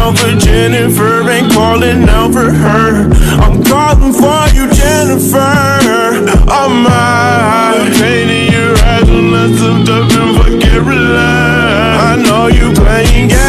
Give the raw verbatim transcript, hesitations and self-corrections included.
out for Jennifer, ain't calling out for her. I'm calling for you, Jennifer. Oh my, painting your eyes when I slipped up and forget relax. I know you playing games.